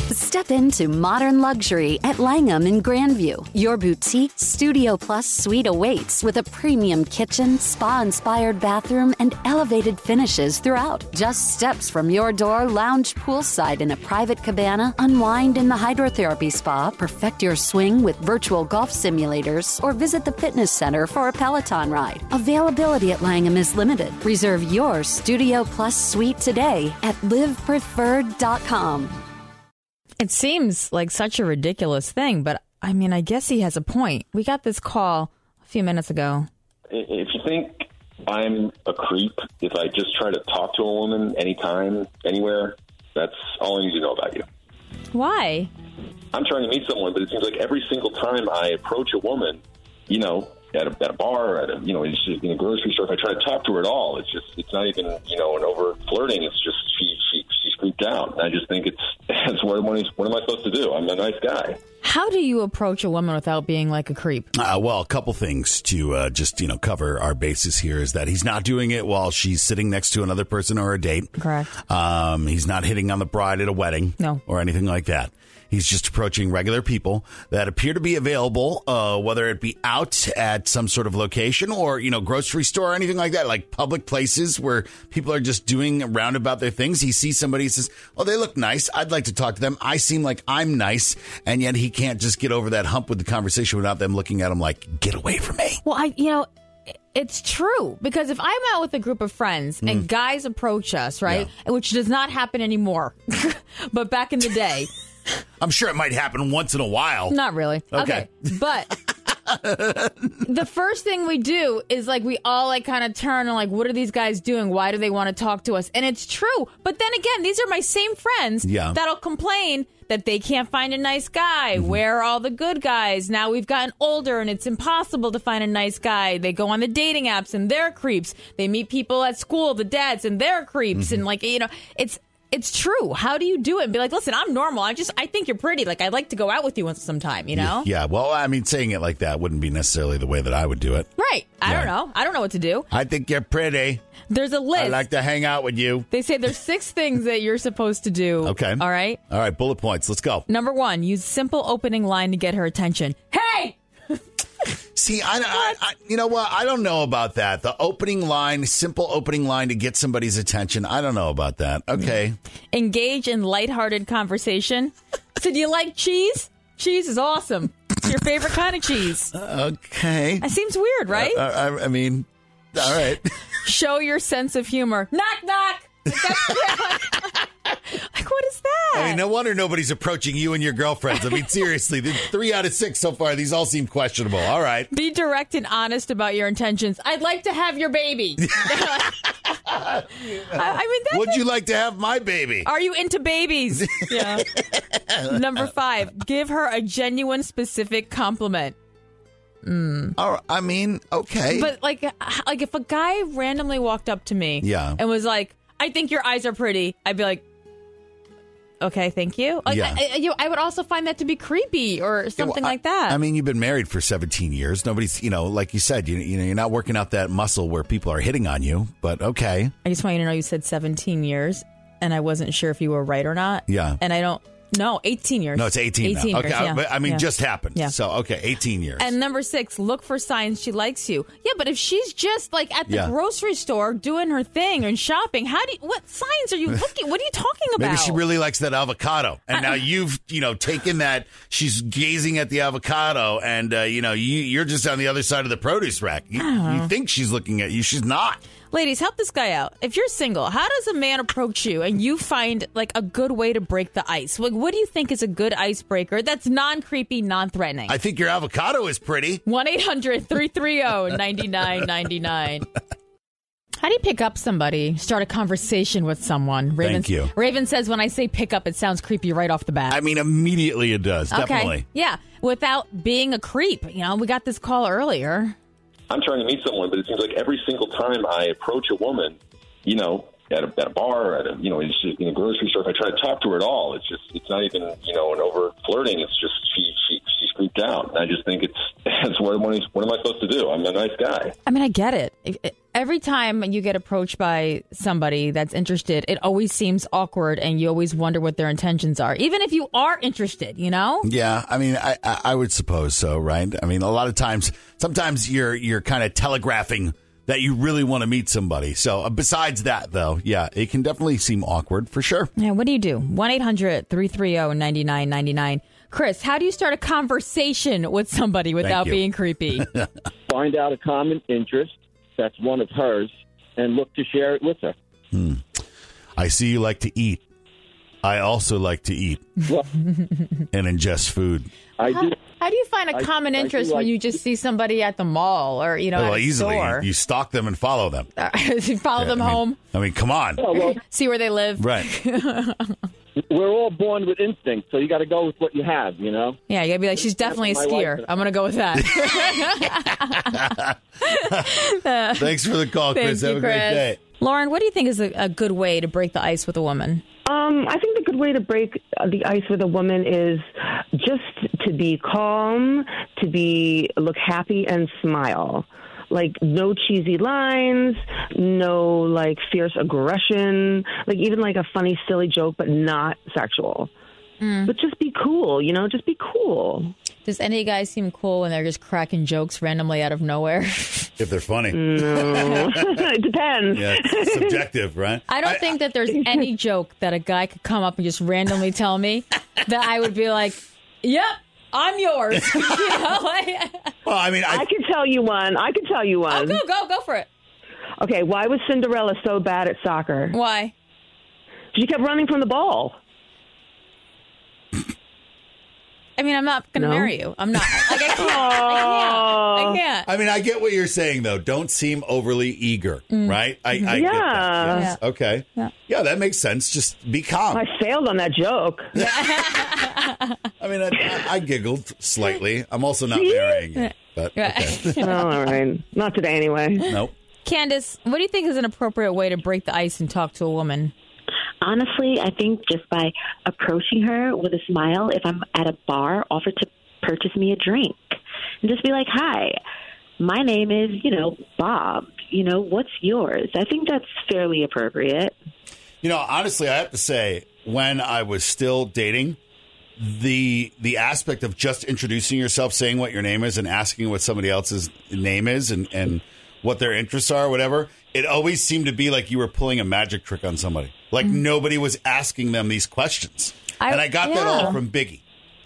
Step into modern luxury at Langham in Grandview. Your boutique Studio Plus suite awaits with a premium kitchen, spa-inspired bathroom, and elevated finishes throughout. Just steps from your door, lounge poolside in a private cabana, unwind in the hydrotherapy spa, perfect your swing with virtual golf simulators, or visit the fitness center for a Peloton ride. Availability at Langham is limited. Reserve your Studio Plus suite today at livepreferred.com. It seems like such a ridiculous thing, but I mean, I guess he has a point. We got this call a few minutes ago. If you think I'm a creep, if I just try to talk to a woman anytime, anywhere, that's all I need to know about you. Why? I'm trying to meet someone, but it seems like every single time I approach a woman, you know, at a bar, at a, you know, in a grocery store, if I try to talk to her at all, it's not even, you know, an over flirting. It's just she's freaked out. And I just think it's what am I supposed to do? I'm a nice guy. How do you approach a woman without being like a creep? Well, a couple things to just, you know, cover our bases here is that he's not doing it while she's sitting next to another person or a date. Correct. He's not hitting on the bride at a wedding. No. Or anything like that. He's just approaching regular people that appear to be available, whether it be out at some sort of location or, you know, grocery store or anything like that, like public places where people are just doing roundabout their things. He sees somebody, he says, oh, they look nice. I'd like to talk to them. I seem like I'm nice. And yet he can't just get over that hump with the conversation without them looking at him like, get away from me. Well, it's true, because if I'm out with a group of friends and guys approach us, right, which does not happen anymore, but back in the day. I'm sure it might happen once in a while. Not really. Okay. But the first thing we do is like we all like kind of turn and like, what are these guys doing? Why do they want to talk to us? And it's true. But then again, these are my same friends that'll complain that they can't find a nice guy. Where are all the good guys? Now we've gotten older and it's impossible to find a nice guy. They go on the dating apps and they're creeps. They meet people at school, the dads, and they're creeps. And like, you know, it's true. How do you do it? And be like, listen, I'm normal. I think you're pretty. Like, I'd like to go out with you once sometime, you know? Yeah. Well, I mean, saying it like that wouldn't be necessarily the way that I would do it. Right. I don't know. I don't know what to do. I think you're pretty. There's a list. I'd like to hang out with you. They say there's 6 things that you're supposed to do. Okay. All right? All right. Bullet points. Let's go. Number 1, use simple opening line to get her attention. Hey! See, I you know what? I don't know about that. The opening line, simple opening line to get somebody's attention. I don't know about that. Okay. Engage in lighthearted conversation. So do you like cheese? Cheese is awesome. It's your favorite kind of cheese. Okay. That seems weird, right? I mean, all right. Show your sense of humor. Knock, knock. Like, what is that? I mean, no wonder nobody's approaching you and your girlfriends. I mean, seriously, 3 out of 6 so far. These all seem questionable. All right. Be direct and honest about your intentions. I'd like to have your baby. I mean, would you like to have my baby? Are you into babies? Yeah. Number 5, give her a genuine, specific compliment. I mean, okay. But like if a guy randomly walked up to me and was like, I think your eyes are pretty, I'd be like, okay, thank you. Like, I would also find that to be creepy or something like that. I mean, you've been married for 17 years. Nobody's, you know, like you said, you know, you're not working out that muscle where people are hitting on you, but okay. I just want you to know you said 17 years, and I wasn't sure if you were right or not. Yeah. And I don't. No, 18 years. No, it's 18 now. Okay, years, I mean, just happened. Yeah. So, okay, 18 years. And number 6, look for signs she likes you. Yeah, but if she's just like at the grocery store doing her thing and shopping, what signs are you looking? What are you talking about? Maybe she really likes that avocado. And now you've, you know, taken that, she's gazing at the avocado and, you know, you're just on the other side of the produce rack. You think she's looking at you. She's not. Ladies, help this guy out. If you're single, how does a man approach you and you find like a good way to break the ice? Like, what do you think is a good icebreaker that's non-creepy, non-threatening? I think your avocado is pretty. 1-800-330-9999. How do you pick up somebody, start a conversation with someone? Thank you. Raven says when I say pick up, it sounds creepy right off the bat. I mean, immediately it does. Okay. Definitely. Yeah. Without being a creep. You know, we got this call earlier. I'm trying to meet someone, but it seems like every single time I approach a woman, you know, at a bar, at a, you know, in a grocery store, if I try to talk to her at all, it's not even, you know, an over flirting. It's just she's freaked out. And I just think it's what am I supposed to do? I'm a nice guy. I mean, I get it. every time you get approached by somebody that's interested, it always seems awkward and you always wonder what their intentions are, even if you are interested, you know? Yeah, I mean, I would suppose so, right? I mean, a lot of times, sometimes you're kind of telegraphing that you really want to meet somebody. So besides that, though, yeah, it can definitely seem awkward for sure. Yeah, what do you do? 1-800-330-9999. Chris, how do you start a conversation with somebody without being creepy? Find out a common interest that's one of hers and look to share it with her. I see you like to eat. I also like to eat and ingest food. I do. How do you find a common interest when you just see somebody at the mall or, at a easily. store? You stalk them and follow them. You follow them home? I mean, come on. Oh, well, see where they live? Right. We're all born with instinct, so you got to go with what you have, you know? Yeah, you got to be like, she's definitely a skier. I'm going to go with that. Thanks for the call, Chris. Have a great day. Lauren, what do you think is a good way to break the ice with a woman? I think the good way to break the ice with a woman is just to be calm, to look happy and smile. Like, no cheesy lines, no, like, fierce aggression, like, even, like, a funny, silly joke, but not sexual. But just be cool, just be cool. Does any guys seem cool when they're just cracking jokes randomly out of nowhere? If they're funny. No. It depends. Yeah, it's subjective, right? I don't think that there's any joke that a guy could come up and just randomly tell me that I would be like, yep, I'm yours. Well, I mean, I can tell you one. Oh, go for it. Okay, why was Cinderella so bad at soccer? Why? She kept running from the ball. I mean, I'm not going to marry you. I'm not. Like, I can't. I mean, I get what you're saying, though. Don't seem overly eager, right? I get that. Yes. Yeah. Okay. Yeah, that makes sense. Just be calm. I failed on that joke. I mean, I giggled slightly. I'm also not marrying you. But, okay. All right. Not today, anyway. Nope. Candace, what do you think is an appropriate way to break the ice and talk to a woman? Honestly, I think just by approaching her with a smile, if I'm at a bar, offer to purchase me a drink. And just be like, hi, my name is, Bob. What's yours? I think that's fairly appropriate. Honestly, I have to say, when I was still dating, the aspect of just introducing yourself, saying what your name is, and asking what somebody else's name is and what their interests are, or whatever, it always seemed to be like you were pulling a magic trick on somebody. Like nobody was asking them these questions. And I got that all from Biggie.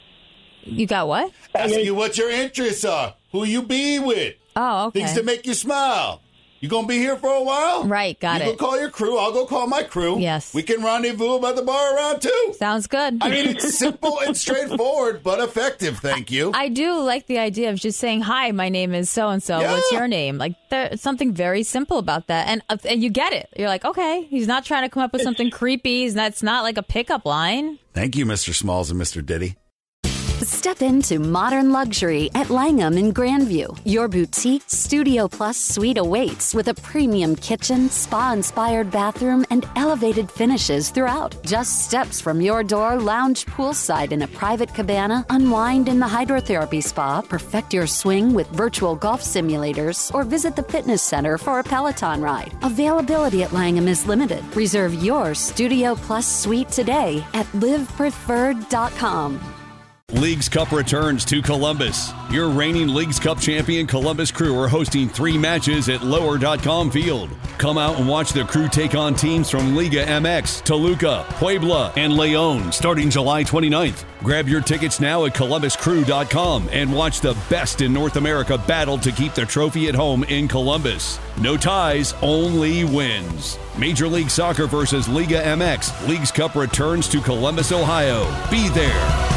You got what? Ask you what your interests are, who you be with. Oh, okay. Things to make you smile. You going to be here for a while? Right, got it. You go call your crew. I'll go call my crew. Yes. We can rendezvous about the bar around 2. Sounds good. I mean, it's simple and straightforward, but effective. Thank you. I do like the idea of just saying, hi, my name is so-and-so. Yeah. What's your name? Like, there's something very simple about that. And you get it. You're like, okay, he's not trying to come up with something creepy. That's not like a pickup line. Thank you, Mr. Smalls and Mr. Diddy. Step into modern luxury at Langham in Grandview. Your boutique Studio Plus suite awaits with a premium kitchen, spa-inspired bathroom, and elevated finishes throughout. Just steps from your door, lounge poolside in a private cabana, unwind in the hydrotherapy spa, perfect your swing with virtual golf simulators, or visit the fitness center for a Peloton ride. Availability at Langham is limited. Reserve your Studio Plus suite today at livepreferred.com. Leagues Cup returns to Columbus. Your reigning Leagues Cup champion Columbus Crew are hosting 3 matches at Lower.com Field. Come out and watch the Crew take on teams from Liga MX, Toluca, Puebla, and León starting July 29th. Grab your tickets now at ColumbusCrew.com and watch the best in North America battle to keep the trophy at home in Columbus. No ties, only wins. Major League Soccer versus Liga MX. Leagues Cup returns to Columbus, Ohio. Be there.